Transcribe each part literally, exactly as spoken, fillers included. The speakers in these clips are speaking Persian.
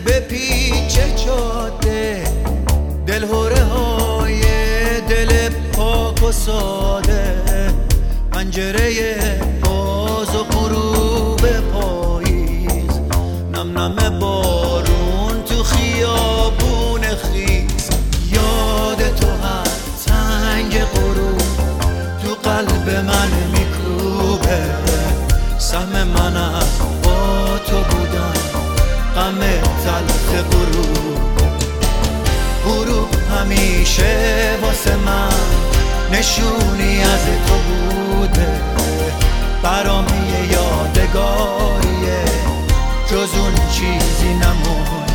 بپیچه جاده، دلهوره های دل پاک و ساده، پنجره باز و غروب پاییز، نم نم بارون تو خیابون خیز. یاد تو هر تنگ غروب تو قلب من میکوبه، سهم من از با تو بودن، غم تلخ غروب. غروب همیشه واسه من نشونی از تو بوده، برام یه یادگاریه، جز اون چیزی نمونده.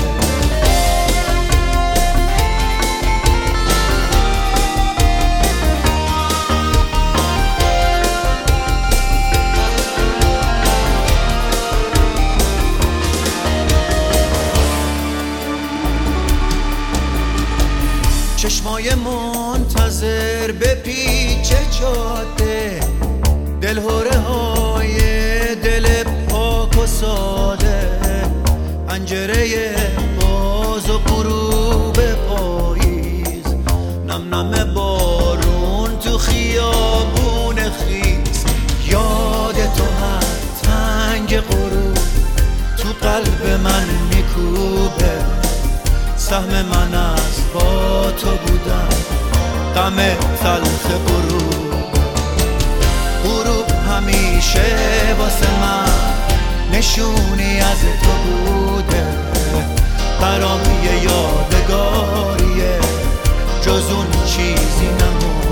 چشمای منتظر بپیچه جاده، دلهوره های دل پاک و ساده، پنجره باز و غروب پاییز، نم نم بارون تو خیابون خیز. یاد تو هر تنگ غروب تو قلب من میکوبه، سهم من از با تو بودن، غم تلخ غروب. غروب همیشه واسه من نشونی از تو بوده، برام یه یادگاریه، جز اون چیزی نمونده.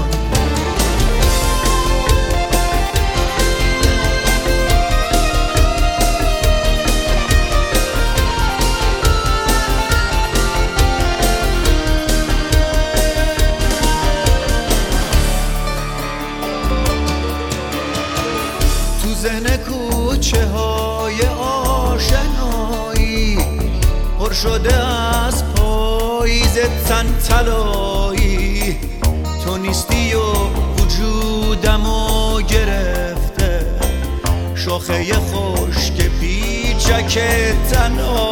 ذهن کوچه های آشنایی پر شده از پاییز تن طلایی، تو نیستی و وجودمو گرفته، شاخه خشک پیچک تنها